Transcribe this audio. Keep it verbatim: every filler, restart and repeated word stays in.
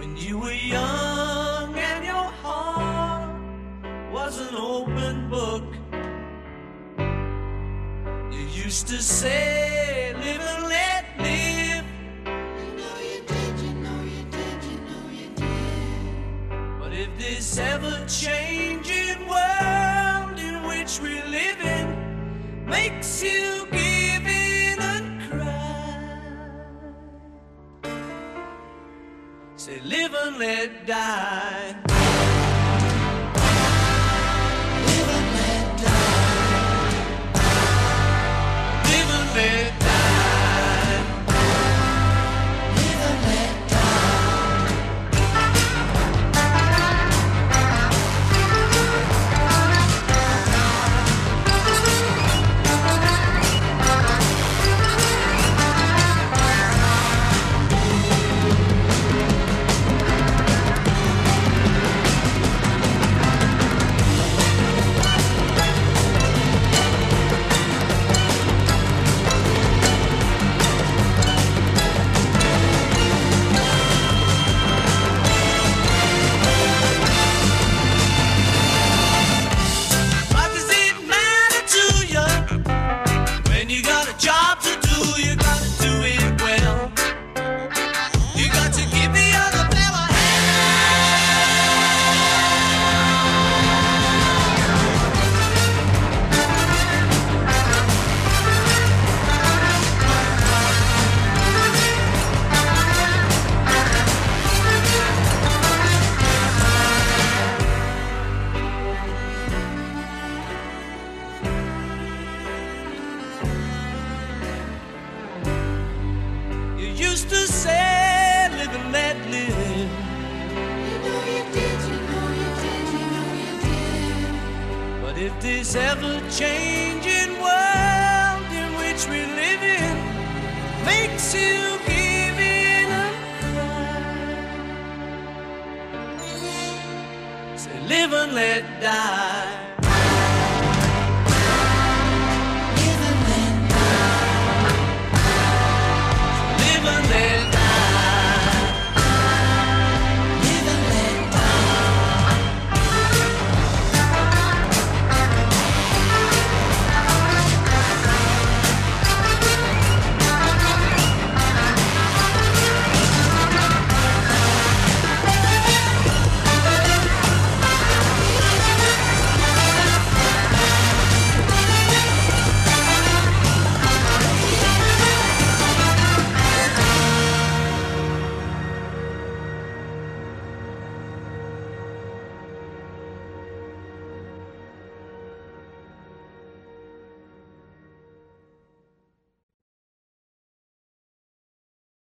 when you were young and your heart was an open book. You used to say, live and let live. You know you did, you know you did, you know you did. But if this ever-changing world in which we live in makes you give in and cry, say live and let die. Live and let die. Live and let die. Live and let die. What does it matter to you when you got a job to do? You gotta do it well. You got to give the other fella you used to say, live and let live. You know you did, you know you did, you know you did. But if this ever-changing world in which we live in makes you give in and cry, say live and let die.